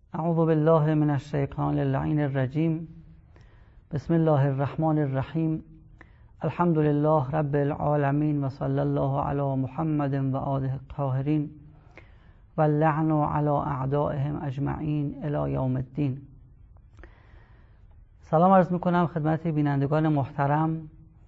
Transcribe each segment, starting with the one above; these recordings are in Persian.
اعوذ بالله من الشیطان اللعین الرجیم. بسم الله الرحمن الرحیم. الحمد لله رب العالمین و صلی الله علی محمد و آله الطاهرین و اللعن علی اعدائهم اجمعین الی یوم الدین. سلام عرض میکنم خدمت بینندگان محترم.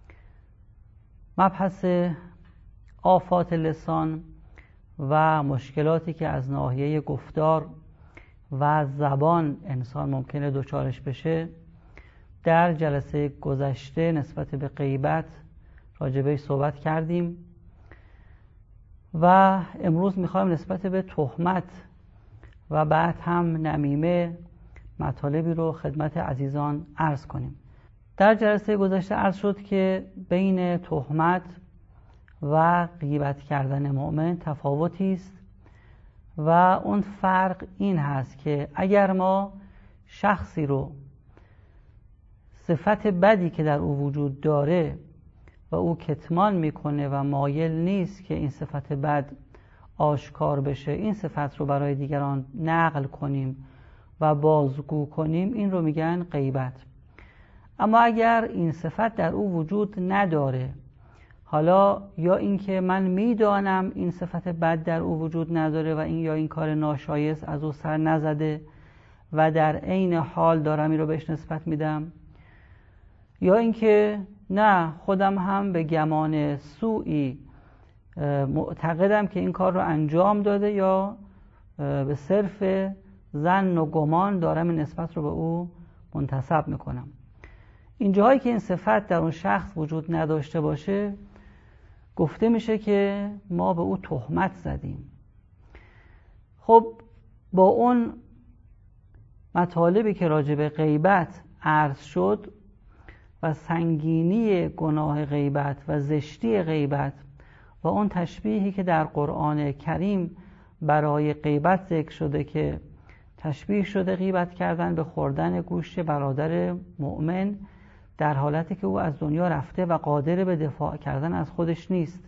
مبحث آفات لسان و مشکلاتی که از ناحیه گفتار و زبان انسان ممکنه دچارش بشه در جلسه گذشته نسبت به غیبت راجبش صحبت کردیم و امروز میخوایم نسبت به تهمت و بعد هم نمیمه مطالبی رو خدمت عزیزان عرض کنیم. در جلسه گذشته عرض شد که بین تهمت و غیبت کردن مؤمن تفاوتی است و اون فرق این هست که اگر ما شخصی رو صفت بدی که در او وجود داره و او کتمان میکنه و مایل نیست که این صفت بد آشکار بشه، این صفت رو برای دیگران نقل کنیم و بازگو کنیم، این رو میگن غیبت. اما اگر این صفت در او وجود نداره، حالا یا اینکه من میدانم این صفت بد در او وجود نداره و این یا این کار ناشایست از او سر نزده و در عین حال دارم این رو بهش نسبت میدم، یا اینکه نه خودم هم به گمان سوئی معتقدم که این کار رو انجام داده یا به صرف ظن و گمان دارم این نسبت رو به او منتسب میکنم. این جاهایی که این صفت در اون شخص وجود نداشته باشه گفته میشه که ما به او تهمت زدیم. خب با اون مطالبی که راجع به غیبت عرض شد و سنگینی گناه غیبت و زشتی غیبت و اون تشبیهی که در قرآن کریم برای غیبت ذکر شده که تشبیه شده غیبت کردن به خوردن گوشت برادر مؤمن در حالتی که او از دنیا رفته و قادر به دفاع کردن از خودش نیست.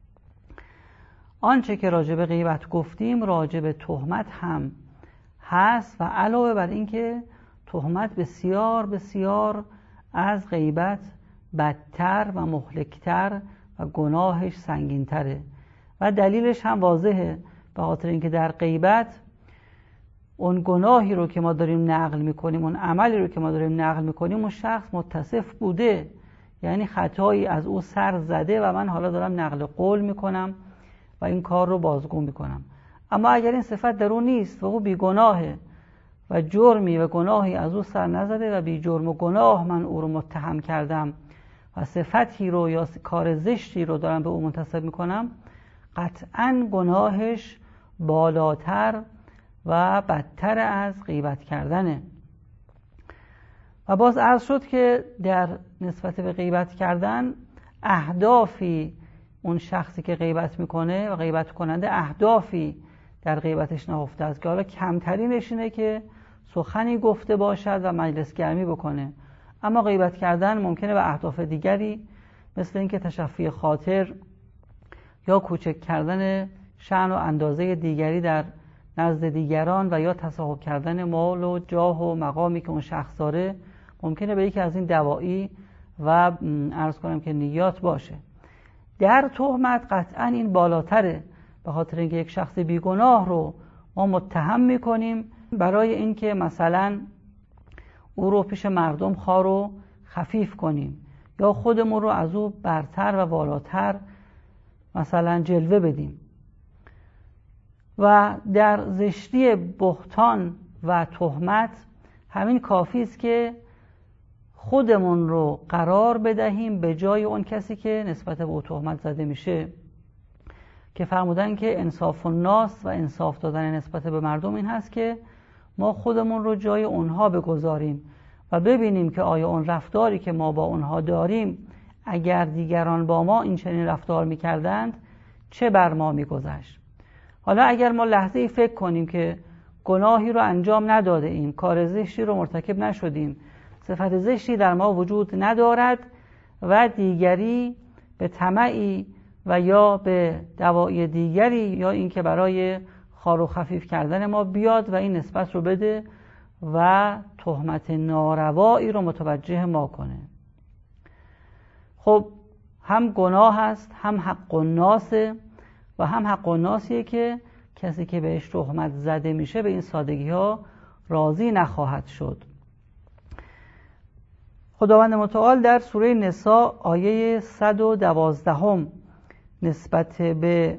آنچه که راجع به غیبت گفتیم راجع به تهمت هم هست و علاوه بر این که تهمت بسیار بسیار از غیبت بدتر و مهلکتر و گناهش سنگینتره و دلیلش هم واضحه، به خاطر اینکه در غیبت اون گناهی رو که ما داریم نقل میکنیم، اون عملی رو که ما داریم نقل میکنیم، اون شخص متصف بوده، یعنی خطایی از او سر زده و من حالا دارم نقل قول میکنم و این کار رو بازگو میکنم. اما اگر این صفت در او نیست و او بی گناهه و جرمی و گناهی از او سر نزده و بی جرم و گناه من او رو متهم کردم و صفتی رو یا کار زشتی رو دارم به او منتسب میکنم، قطعاً گناهش بالاتر و بدتر از غیبت کردنه. و باز عرض شد که در نسبت به غیبت کردن اهدافی اون شخصی که غیبت میکنه و غیبت کننده اهدافی در غیبتش نهفته است که حالا کمترینش اینه که سخنی گفته باشد و مجلس گرمی بکنه، اما غیبت کردن ممکنه به اهداف دیگری مثل اینکه تشفی خاطر یا کوچک کردن شأن و اندازه دیگری در نزد دیگران و یا تصاحب کردن مال و جاه و مقامی که اون شخص داره ممکنه به یکی از این دواعی و عرض کنم که نیات باشه. در تهمت قطعا این بالاتره، به خاطر اینکه یک شخص بیگناه رو ما متهم میکنیم برای اینکه مثلا او رو پیش مردم خوار و خفیف کنیم یا خودمون رو از او برتر و بالاتر مثلا جلوه بدیم. و در زشتی بهتان و تهمت همین کافی است که خودمون رو قرار بدهیم به جای اون کسی که نسبت به او تهمت زده میشه، که فرمودن که انصاف الناس و انصاف دادن نسبت به مردم این هست که ما خودمون رو جای اونها بگذاریم و ببینیم که آیا اون رفتاری که ما با اونها داریم اگر دیگران با ما این چنین رفتار میکردند چه بر ما میگذشت. حالا اگر ما لحظه‌ای فکر کنیم که گناهی رو انجام نداده ایم، کار زشتی رو مرتکب نشدیم، صفت زشتی در ما وجود ندارد و دیگری به طمعی و یا به دواعی دیگری یا اینکه برای خوار و خفیف کردن ما بیاد و این نسبت رو بده و تهمت ناروایی رو متوجه ما کنه. خب هم گناه هست، هم حق الناسه و هم حق الناسیه که کسی که بهش تهمت زده میشه به این سادگی ها راضی نخواهد شد. خداوند متعال در سوره نساء آیه 112 نسبت به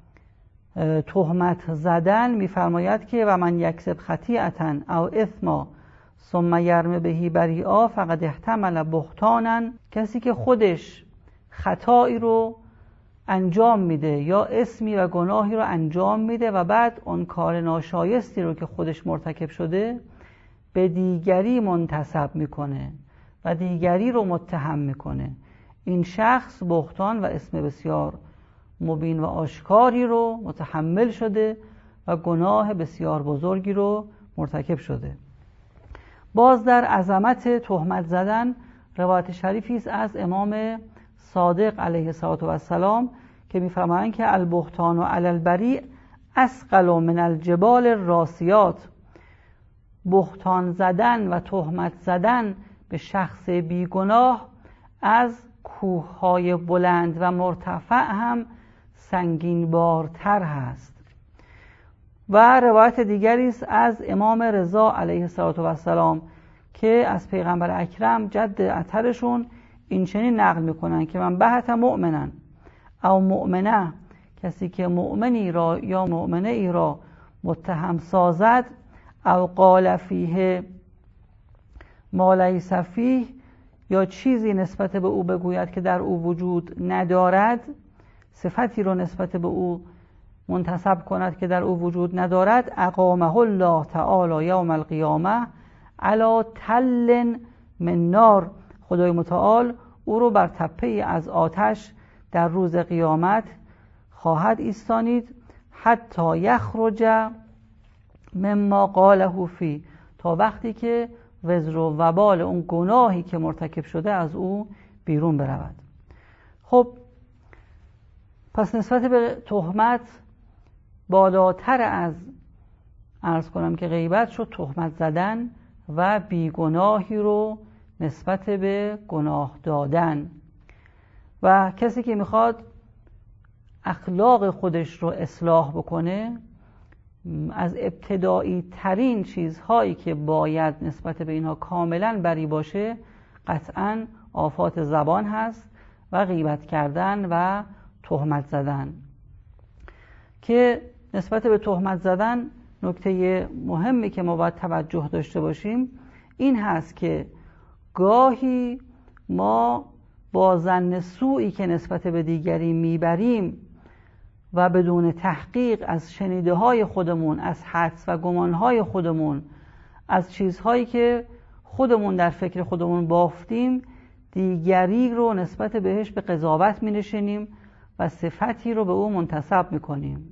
تهمت زدن میفرماید که و من یکسب خطیئة او اثما ثم یرم بهی بریئا فقد احتمل بهتانا، کسی که خودش خطایی رو انجام میده یا اسمی و گناهی رو انجام میده و بعد اون کار ناشایستی رو که خودش مرتکب شده به دیگری منتسب میکنه و دیگری رو متهم میکنه، این شخص بهتان و اسم بسیار مبین و آشکاری رو متحمل شده و گناه بسیار بزرگی رو مرتکب شده. باز در عظمت تهمت زدن روایت شریفی است از امام صادق علیه السلام که می‌فرمایند که البهتان علی البریء اثقل من الجبال الراسیات، بهتان زدن و تهمت زدن به شخص بیگناه از کوه‌های بلند و مرتفع هم سنگین بارتر هست. و روایت دیگری است از امام رضا علیه السلام که از پیغمبر اکرم جد اطهرشون این چنین نقل میکنن که من بهت مؤمنن او مؤمنه، کسی که مؤمنی را یا مؤمنه ای را متهم سازد او قال فیه ما لیس فیه، یا چیزی نسبت به او بگوید که در او وجود ندارد، صفتی رو نسبت به او منتسب کند که در او وجود ندارد، اقامه الله تعالی یوم القیامه علی تل من نار، خدای متعال او رو بر تپه‌ای از آتش در روز قیامت خواهد ایستانید، حتی یخرج مما قاله فی، تا وقتی که وزر و وبال اون گناهی که مرتکب شده از او بیرون برود. خب پس نسبت به تهمت بالاتر از عرض کنم که غیبت شد تهمت زدن و بیگناهی رو نسبت به گناه دادن. و کسی که میخواد اخلاق خودش رو اصلاح بکنه، از ابتدایی ترین چیزهایی که باید نسبت به اینها کاملا بری باشه قطعاً آفات زبان هست و غیبت کردن و تهمت زدن. که نسبت به تهمت زدن نکته مهمی که ما باید توجه داشته باشیم این هست که گاهی ما با ظن سوئی که نسبت به دیگری میبریم و بدون تحقیق از شنیده های خودمون، از حدس و گمانهای خودمون، از چیزهایی که خودمون در فکر خودمون بافتیم، دیگری رو نسبت بهش به قضاوت می نشینیم و صفتی رو به او منتسب می کنیم.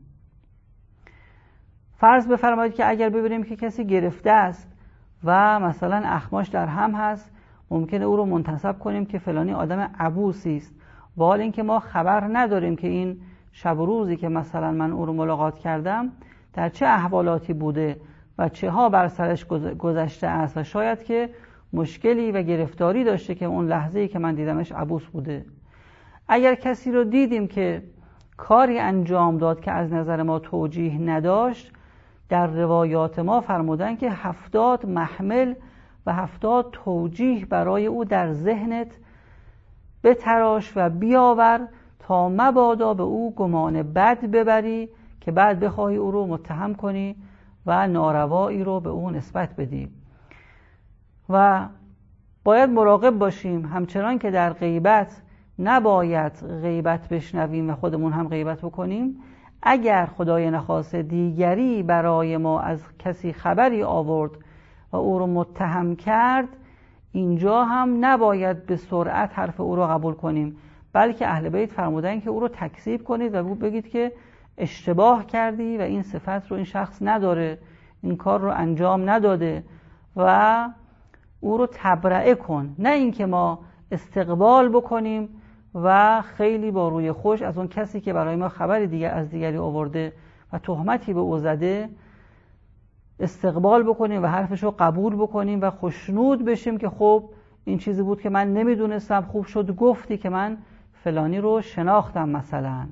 فرض بفرمایید که اگر ببینیم که کسی گرفته است و مثلا اخماش در هم هست، ممکنه او رو منتسب کنیم که فلانی آدم عبوسی است، و حال اینکه ما خبر نداریم که این شب و روزی که مثلا من او رو ملاقات کردم در چه احوالاتی بوده و چه ها بر سرش گذشته است و شاید که مشکلی و گرفتاری داشته که اون لحظه‌ای که من دیدمش عبوس بوده. اگر کسی رو دیدیم که کاری انجام داد که از نظر ما توجیه نداشت، در روایات ما فرمودن که 70 محمل و 70 توجیه برای او در ذهنت بتراش و بیاور تا مبادا به او گمان بد ببری که بعد بخواهی او رو متهم کنی و ناروایی رو به او نسبت بدی. و باید مراقب باشیم همچنان که در غیبت نباید غیبت بشنویم و خودمون هم غیبت بکنیم. اگر خدای نخواسته دیگری برای ما از کسی خبری آورد و او رو متهم کرد، اینجا هم نباید به سرعت حرف او رو قبول کنیم، بلکه اهل بیت فرمودن که او رو تکذیب کنید و بگید که اشتباه کردی و این صفت رو این شخص نداره، این کار رو انجام نداده و او رو تبرئه کن. نه اینکه ما استقبال بکنیم و خیلی با روی خوش از اون کسی که برای ما خبری دیگر از دیگری آورده و تهمتی به او زده استقبال بکنیم و حرفش رو قبول بکنیم و خوشنود بشیم که خب این چیزی بود که من نمیدونستم، خوب شد گفتی که من فلانی رو شناختم مثلا.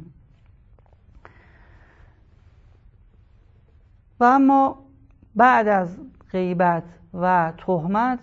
و اما بعد از غیبت و تهمت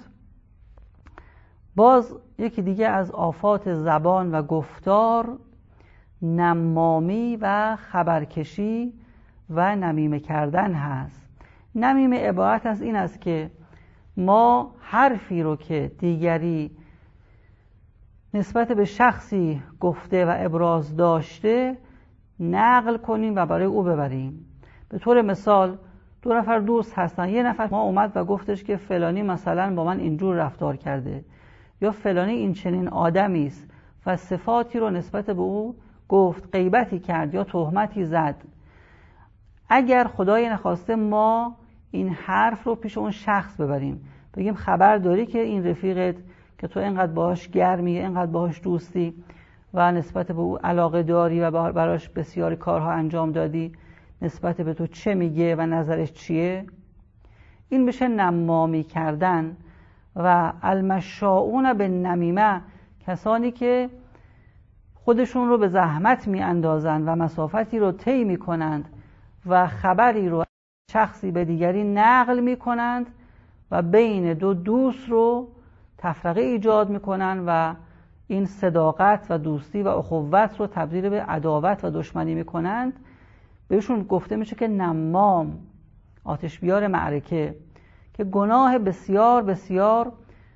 باز یکی دیگه از آفات زبان و گفتار نمامی و خبرکشی و نمیمه کردن هست. نمیمه عبارت از این است که ما حرفی رو که دیگری نسبت به شخصی گفته و ابراز داشته نقل کنیم و برای او ببریم. به طور مثال 2 نفر دوست هستن، یه نفر ما اومد و گفتش که فلانی مثلا با من اینجور رفتار کرده یا فلانی این چنین آدمی است و صفاتی رو نسبت به او گفت، غیبتی کرد یا تهمتی زد. اگر خدای نخواسته ما این حرف رو پیش اون شخص ببریم، بگیم خبر داری که این رفیقت که تو اینقدر باهاش گرمی، اینقدر باهاش دوستی و نسبت به او علاقه داری و براش بسیاری کارها انجام دادی، نسبت به تو چه میگه و نظرش چیه؟ این میشه نمامی کردن. و المشاؤون به نمیمه، کسانی که خودشون رو به زحمت میاندازند و مسافتی رو طی میکنند و خبری رو شخصی به دیگری نقل میکنند و بین 2 دوست رو تفرقه ایجاد میکنند و این صداقت و دوستی و اخوت رو تبدیل به عداوت و دشمنی میکنند. بهشون گفته میشه که نمام، آتش بیار معرکه، که گناه بسیار بسیار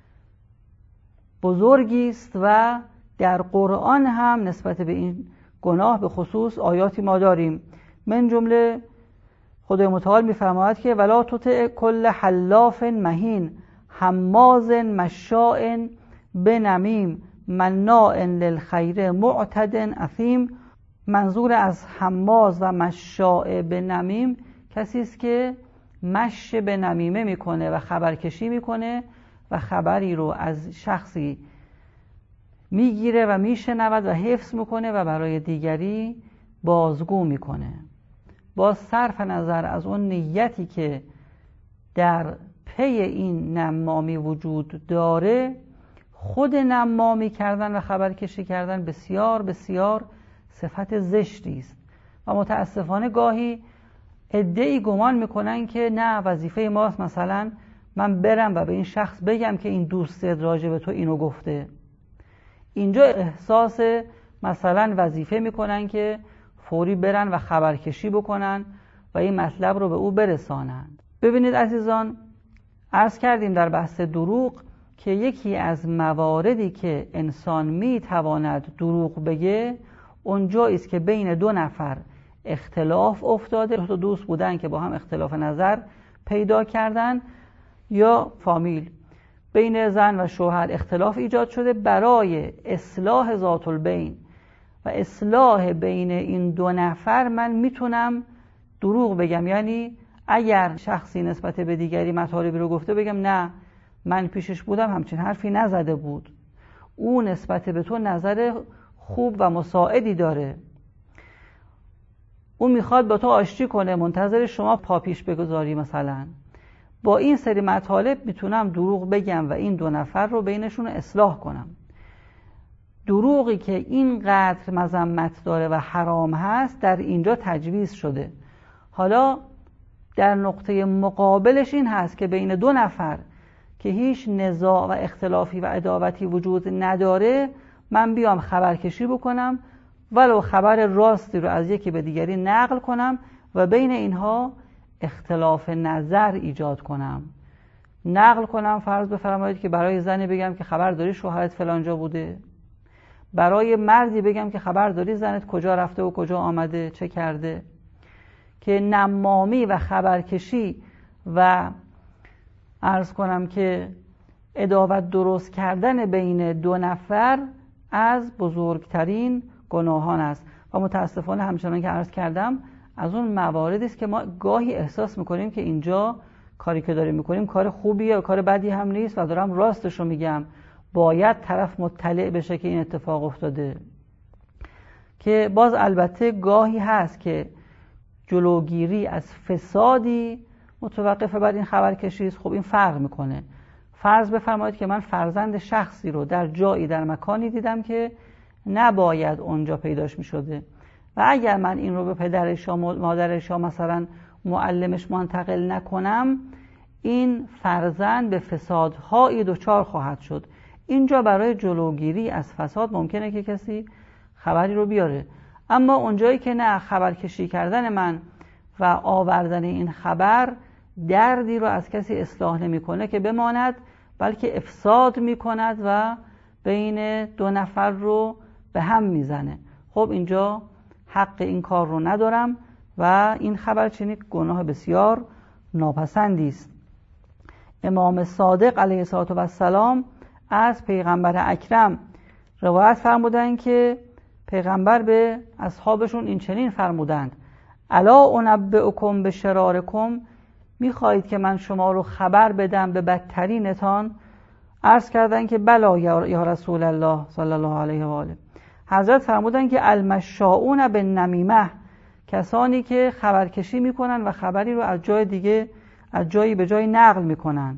بزرگی است و در قرآن هم نسبت به این گناه به خصوص آیاتی ما داریم. من جمله خدای متعال میفرماید که ولا تطع کل حلاف مهین هماز مشاء بنمیم مناع للخیر معتد اثیم. منظور از حماز و مشاء بنمیم کسی است که مش به نمیمه میکنه و خبرکشی میکنه و خبری رو از شخصی میگیره و میشنود و حفظ میکنه و برای دیگری بازگو میکنه. با صرف نظر از اون نیتی که در پی این نمامی وجود داره، خود نمامی کردن و خبرکشی کردن بسیار بسیار صفت زشتی است و متاسفانه گاهی عده‌ای گمان میکنن که نه وظیفه ماست مثلا من برم و به این شخص بگم که این دوستت راجع به تو اینو گفته. اینجا احساس مثلا وظیفه میکنن که فوری برن و خبرکشی بکنن و این مطلب رو به او برسانند. ببینید عزیزان، عرض کردیم در بحث دروغ که یکی از مواردی که انسان میتواند دروغ بگه اونجایی است که بین 2 نفر اختلاف افتاده، 2 دوست بودن که با هم اختلاف نظر پیدا کردن، یا فامیل بین زن و شوهر اختلاف ایجاد شده. برای اصلاح ذات البین و اصلاح بین این 2 نفر من میتونم دروغ بگم. یعنی اگر شخصی نسبت به دیگری مطالبی رو گفته، بگم نه من پیشش بودم همچین حرفی نزده بود، او نسبت به تو نظر خوب و مساعدی داره، او میخواد با تو آشتی کنه، منتظر شما پا پیش بگذاری. مثلا با این سری مطالب میتونم دروغ بگم و این 2 نفر رو بینشون اصلاح کنم. دروغی که اینقدر مذمت داره و حرام هست در اینجا تجویز شده. حالا در نقطه مقابلش این هست که بین 2 نفر که هیچ نزاع و اختلافی و عداوتی وجود نداره من بیام خبرکشی بکنم، ولو خبر راستی رو از یکی به دیگری نقل کنم و بین اینها اختلاف نظر ایجاد کنم. نقل کنم، فرض بفرمایید که برای زنی بگم که خبر داری شوهرت فلانجا بوده، برای مردی بگم که خبر داری زنت کجا رفته و کجا آمده، چه کرده. که نمامی و خبرکشی و عرض کنم که عداوت درست کردن بین 2 نفر از بزرگترین گناهان است و متاسفانه همچنان که عرض کردم از اون مواردی است که ما گاهی احساس میکنیم که اینجا کاری که داریم میکنیم کار خوبیه و کار بدی هم نیست و دارم راستش رو میگم، باید طرف مطلع بشه که این اتفاق افتاده. که باز البته گاهی هست که جلوگیری از فسادی متوقف بر این خبرکشی است، خب این فرق میکنه. فرض بفرمایید که من فرزند شخصی رو در جایی در مکانی دیدم که نباید اونجا پیداش میشده و اگر من این رو به پدرش یا مادرش یا مثلا معلمش منتقل نکنم، این فرزند به فسادهایی دچار خواهد شد. اینجا برای جلوگیری از فساد ممکنه که کسی خبری رو بیاره، اما اونجایی که نه، خبرکشی کردن من و آوردن این خبر دردی رو از کسی اصلاح نمی‌کنه که بماند، بلکه افساد می‌کند و بین دو نفر رو به هم میزنه. خب اینجا حق این کار رو ندارم و این خبرچینی گناه بسیار ناپسندی است. امام صادق علیه السلام از پیغمبر اکرم روایت فرمودند که پیغمبر به اصحابشون این چنین فرمودند: الا انبئکم بشرارکم، میخواهید که من شما رو خبر بدم به بدترینتان؟ عرض کردند که بلا یا رسول الله صلی الله علیه و آله. حضرت فرمودند که المشاؤون بالنمیمه، کسانی که خبرکشی میکنن و خبری رو از جای دیگه از جایی به جای نقل میکنن.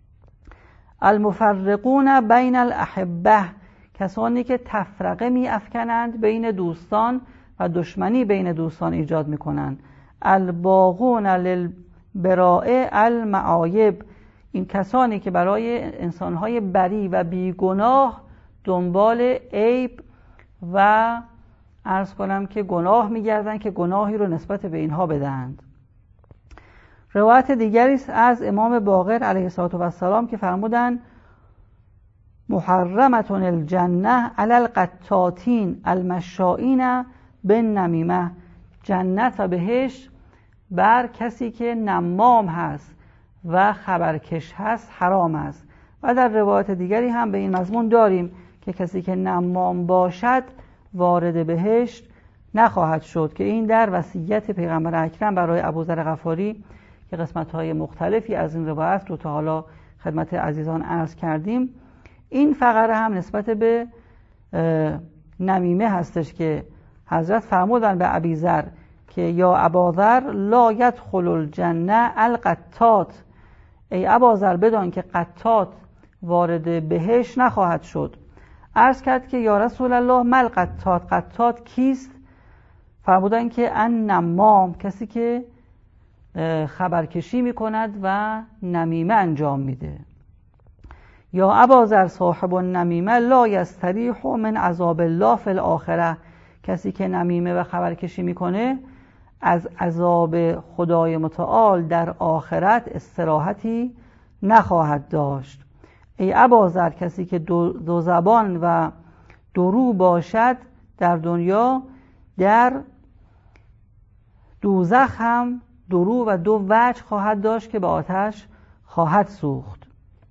المفرقون بین الاحبه، کسانی که تفرقه میافکنند بین دوستان و دشمنی بین دوستان ایجاد میکنند. الباغون للبراء المعایب، این کسانی که برای انسانهای بری و بیگناه دنبال عیب و عرض کنم که گناه میگردند که گناهی رو نسبت به اینها بدهند. روایت دیگری است از امام باقر علیه السلام که فرمودند: محرمتون الجنه علی القطاتین المشائین بالنمیمه، جنت و بهشت بر کسی که نمام هست و خبرکش هست حرام است. و در روایت دیگری هم به این مضمون داریم که کسی که نمام باشد وارد بهشت نخواهد شد، که این در وصیت پیغمبر اکرم برای ابوذر غفاری که قسمت‌های مختلفی از این روایت رو تا حالا خدمت عزیزان عرض کردیم. این فقره هم نسبت به نمیمه هستش که حضرت فرمودن به ابیذر که یا اباذر لا یدخل الجنه القطات، ای اباذر بدان که قطات وارد بهشت نخواهد شد. عرض کرد که یا رسول الله مل قطات، قطات کیست؟ فرمودن که ان نمام، کسی که خبرکشی میکند و نمیمه انجام میده. یا اباذر صاحب النمیمه لا یستریح من عذاب الله فی الاخره، کسی که نمیمه و خبرکشی میکنه از عذاب خدای متعال در آخرت استراحتی نخواهد داشت. ای اباذر، کسی که دو زبان و درو باشد در دنیا، در دوزخ هم درو و دو وجه خواهد داشت که به آتش خواهد سوخت.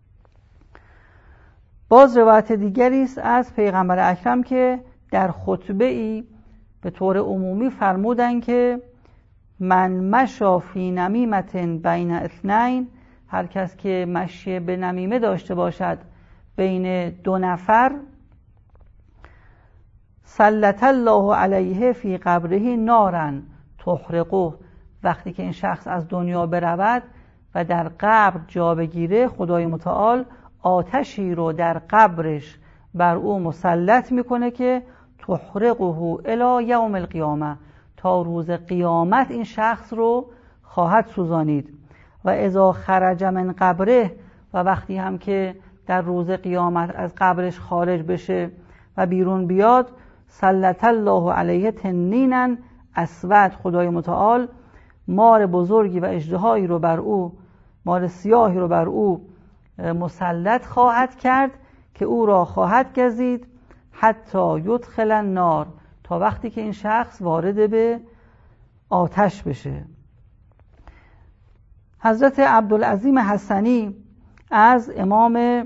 باز روایت دیگری است از پیغمبر اکرم که در خطبه ای به طور عمومی فرمودند که من مشا فی نمیمة بین اثنین، هر کس که مشی به نمیمه داشته باشد بین دو نفر، سلط الله علیه فی قبره نارا تحرقه، وقتی که این شخص از دنیا برود و در قبر جا بگیره، خدای متعال آتشی رو در قبرش بر او مسلط میکنه که تحرقه الی یوم القیامه، تا روز قیامت این شخص رو خواهد سوزانید. و اذا خرج من قبره، و وقتی هم که در روز قیامت از قبرش خارج بشه و بیرون بیاد، سلط الله علیه تنینا اسود، خدای متعال مار بزرگی و اژدهایی رو بر او، مار سیاهی رو بر او مسلط خواهد کرد که او را خواهد گزید حتی یدخل النار، تا وقتی که این شخص وارد به آتش بشه. حضرت عبدالعظیم حسنی از امام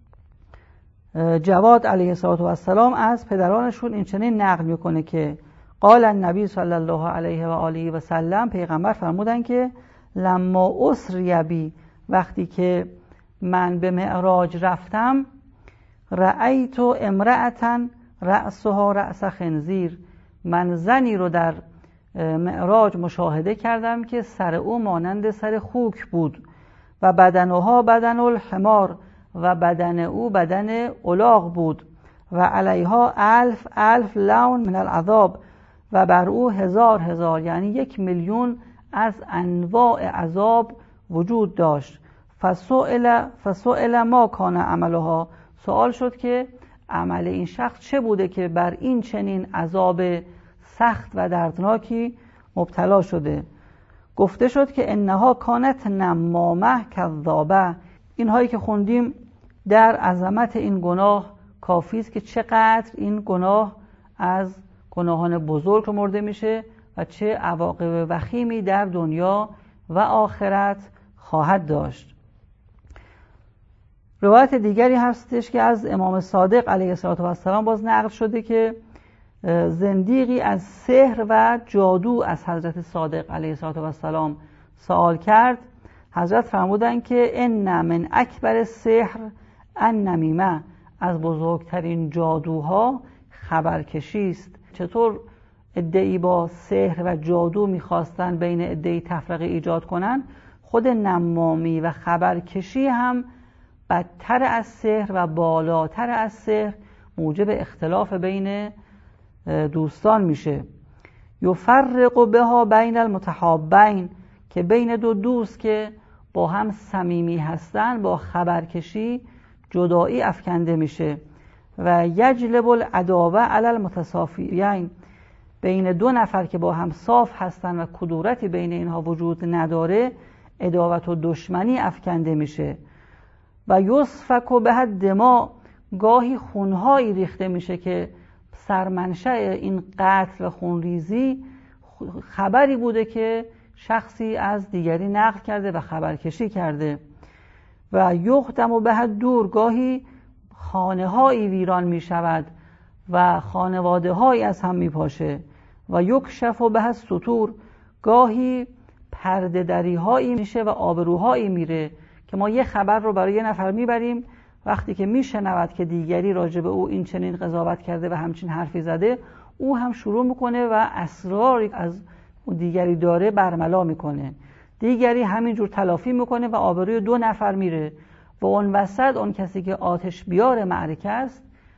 جواد علیه السلام از پدرانشون این چنین نقل میکنه که قال النبی صلی الله علیه و آله و سلم، پیغمبر فرمودن که لما اسری بی، وقتی که من به معراج رفتم، رأیت امرأة رأسها رأس خنزیر، من زنی رو در معراج مشاهده کردم که سر او مانند سر خوک بود و بدنها بدن الحمار و بدن او بدن الاغ بود و علیها 1000 لون من العذاب و بر او 1000 یعنی 1,000,000 از انواع عذاب وجود داشت. فسئل ما کان عملها، سوال شد که عمل این شخص چه بوده که بر این چنین عذاب سخت و دردناکی مبتلا شده. گفته شد که انها کانت نمامه کذابه. اینهایی که خوندیم در عظمت این گناه کافی است که چقدر این گناه از گناهان بزرگ شمرده میشه و چه عواقب وخیمی در دنیا و آخرت خواهد داشت. روایت دیگری هستش که از امام صادق علیه السلام باز نقل شده که زندیقی از سحر و جادو از حضرت صادق علیه السلام سوال کرد. حضرت فرمودند که ان من اکبر السحر النمیمه، از بزرگترین جادوها خبرکشی است. چطور ادعی با سحر و جادو میخواستن بین ادعی تفرقه ایجاد کنن، خود نمامی و خبرکشی هم بدتر از سحر و بالاتر از سحر موجب اختلاف بین دوستان میشه. یفرق بها بین المتحابین، که بین دو دوست که با هم صمیمی هستن با خبرکشی جدایی افکنده میشه. و یجلب العداوه علی المتصافیین، بین دو نفر که با هم صاف هستن و کدورتی بین اینها وجود نداره عداوت و دشمنی افکنده میشه. و یسفک به الدماء، گاهی خونهایی ریخته میشه که سرمنشأ این قتل و خونریزی خبری بوده که شخصی از دیگری نقل کرده و خبرکشی کرده. و یهدم به الدور، گاهی خانه‌هایی ویران میشود و خانواده‌هایی از هم میپاشه. و یکشف به الستور، گاهی پرده دری‌هایی میشه و آبروهایی میره که ما یه خبر رو برای یه نفر میبریم، وقتی که میشنود که دیگری راجع به او این چنین قضاوت کرده و همچین حرفی زده، او هم شروع میکنه و اسراری از اون دیگری داره برملا میکنه. دیگری همینجور تلافی میکنه و آبروی دو نفر میره و اون وسط اون کسی که آتش بیار معرکه است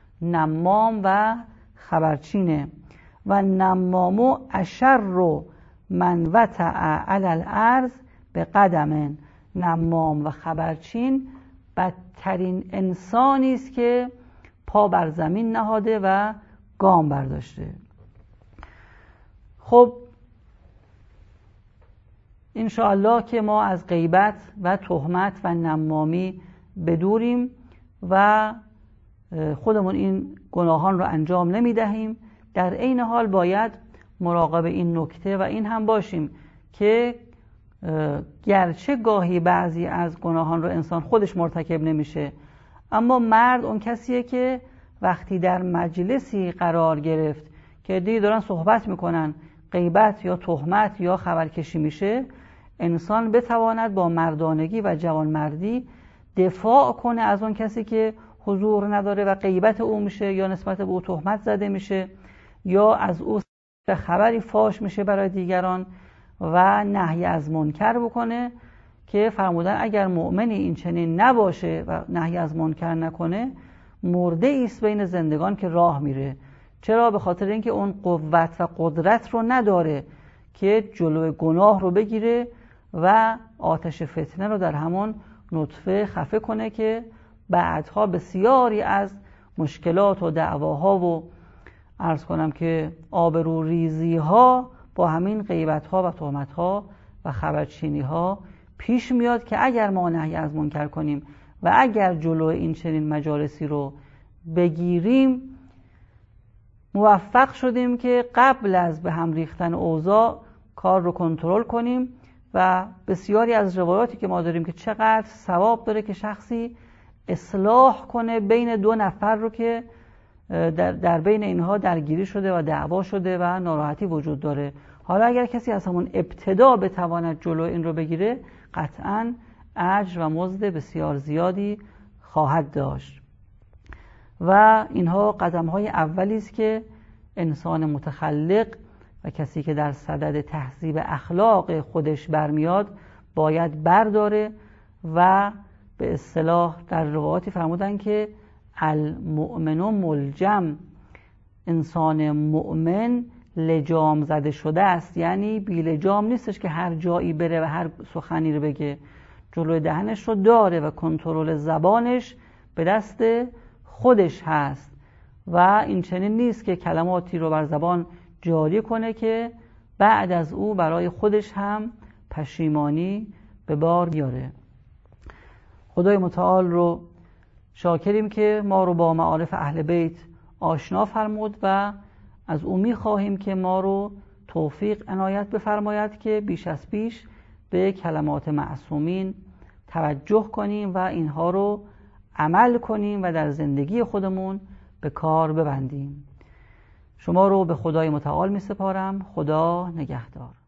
نمام و خبرچینه. و نمامو اشر من وطع علی الارض به قدمن، نمام و خبرچین بدترین انسانی است که پا بر زمین نهاده و گام برداشته. خب انشاءالله که ما از غیبت و تهمت و نمامی بدوریم و خودمون این گناهان رو انجام نمیدهیم. در عین حال باید مراقب این نکته و این هم باشیم که گرچه گاهی بعضی از گناهان رو انسان خودش مرتکب نمیشه، اما مرد اون کسیه که وقتی در مجلسی قرار گرفت که دیگه دارن صحبت میکنن، غیبت یا تهمت یا خبرکشی میشه، انسان بتواند با مردانگی و جوانمردی دفاع کنه از اون کسی که حضور نداره و غیبت او میشه یا نسبت به او تهمت زده میشه یا از او خبری فاش میشه برای دیگران و نهی از منکر بکنه که فرمودن اگر مؤمنی این چنین نباشه و نهی از منکر نکنه مرده ایست بین زندگان که راه میره. چرا؟ به خاطر اینکه اون قوت و قدرت رو نداره که جلوی گناه رو بگیره و آتش فتنه رو در همون نطفه خفه کنه که بعدها بسیاری از مشکلات و دعواها و عرض کنم که آبروریزی ها با همین غیبت ها و تهمت ها و خبرچینی ها پیش میاد که اگر ما نهی از منکر کنیم و اگر جلو این چنین مجالسی رو بگیریم موفق شدیم که قبل از به هم ریختن اوضاع کار رو کنترل کنیم. و بسیاری از روایاتی که ما داریم که چقدر ثواب داره که شخصی اصلاح کنه بین دو نفر رو که در بین اینها درگیری شده و دعوا شده و ناراحتی وجود داره. حالا اگر کسی از همون ابتدا بتواند جلو این رو بگیره قطعاً اجر و مزد بسیار زیادی خواهد داشت. و اینها قدم‌های اولی است که انسان متخلق و کسی که در صدد تهذیب اخلاق خودش برمیاد باید برداره و به اصطلاح در روایاتی فرمودن که المؤمن ملجم، انسان مؤمن لجام زده شده است، یعنی بی لجام نیستش که هر جایی بره و هر سخنی رو بگه، جلوی دهنش رو داره و کنترل زبانش به دست خودش هست و این چنین نیست که کلماتی رو بر زبان جاری کنه که بعد از او برای خودش هم پشیمانی به بار بیاره. خدای متعال رو شاکریم که ما رو با معارف اهل بیت آشنا فرمود و از او می‌خواهیم که ما رو توفیق عنایت بفرماید که بیش از پیش به کلمات معصومین توجه کنیم و اینها رو عمل کنیم و در زندگی خودمون به کار ببندیم. شما رو به خدای متعال می‌سپارم. خدا نگهدار.